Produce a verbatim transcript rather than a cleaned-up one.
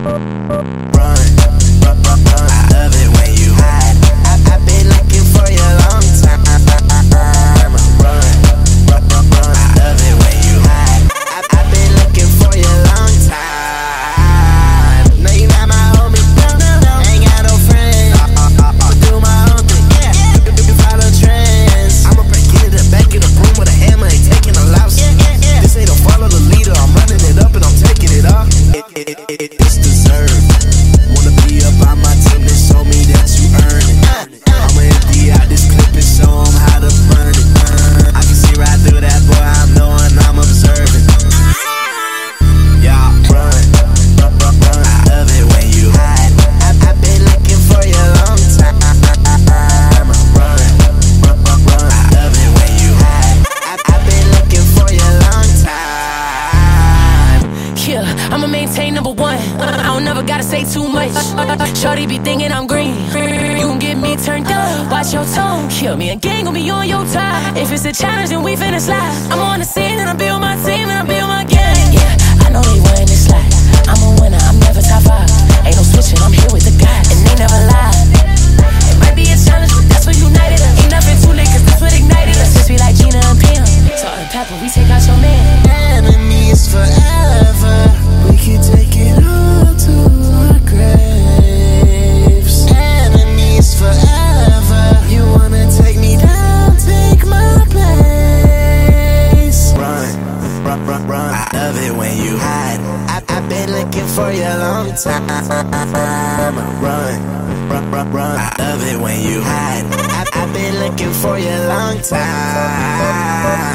run, run, run. I love it when you hide. I, I've been looking for you a long time. Run, run, run, run. I love it when you hide. I, I've been looking for you a long time. Now you not my homie, ain't got no friends. But do my own thing, yeah. You follow trends. I'ma break into the back of the room with a hammer, ain't taking a louse. This ain't a follow the leader, I'm running it up and I'm taking it off. It, it, it, it, it's deserved. Wanna be up on my team, then show me that you earn it. I'ma empty out this clip and show 'em how to burn it. I can see right through that, boy, I'm knowing I'm observing. Yeah, run, run, run, run. I love it when you hide. I, I've been looking for you a long time. Run, run, run, run. I love it when you hide. I, I've been looking for you a long time. Yeah, I'ma maintain number one. I don't never gotta say too much. Shorty be thinking I'm green. You gon' get me turned up. Watch your tone. Kill me, a gang gon' be on your time. If it's a challenge, then we finna slide. I'm on the scene and I build my team and I build my gang. Yeah, I know they won this life. I'm a winner, I'm never top five. Ain't no switching, I'm here with the guys, and they never lie. It might be a challenge, but that's what united us. Ain't nothing too late, cause that's what ignited us. Since we like Gina and Pam, Salt and Pepper, we take out your man. Enemies forever. We can take it all to our graves. Enemies forever. You wanna take me down, take my place. Run, run, run, run. I love it when you hide. I, I've been looking for you a long time. Run, run, run, run. I love it when you hide. I, I've been looking for you a long time.